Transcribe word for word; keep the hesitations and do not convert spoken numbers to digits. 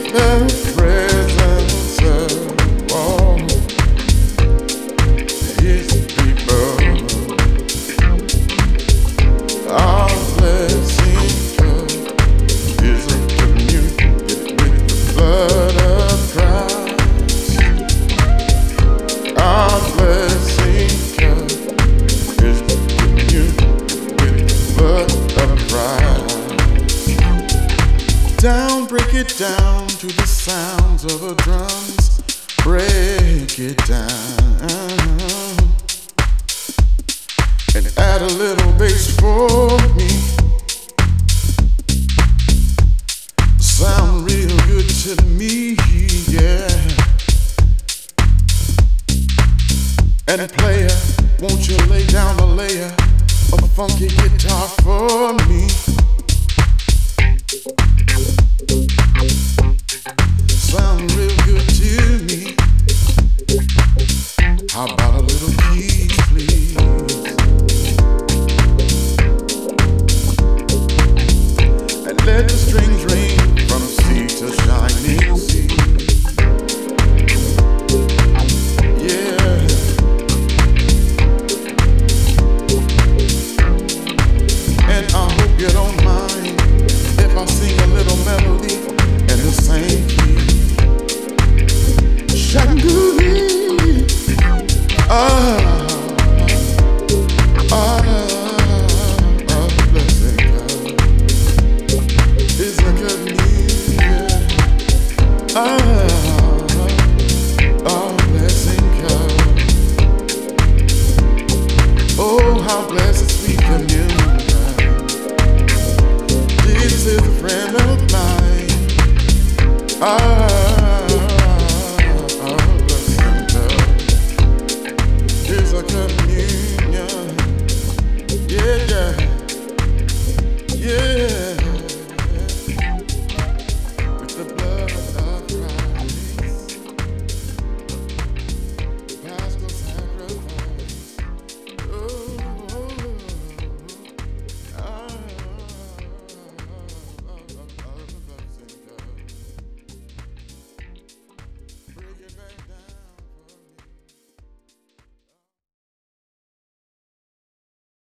The presence of all His people, our blessing cup is a communion with the blood of Christ. Our blessing cup is a communion with the blood of Christ. Down, break it down to the sounds of the drums. Break it down and add a little bass for me. Sound real good to me, yeah. And player, won't you lay down a layer of funky guitar for me? Sound real good to me. How about a little keys, please? And let the strings ring from sea to shining sea. Yeah. And I hope you don't mind if I sing a little melody in the same key. Shangri, ah, ah, ah, blessing God is a good news, yeah. Ah.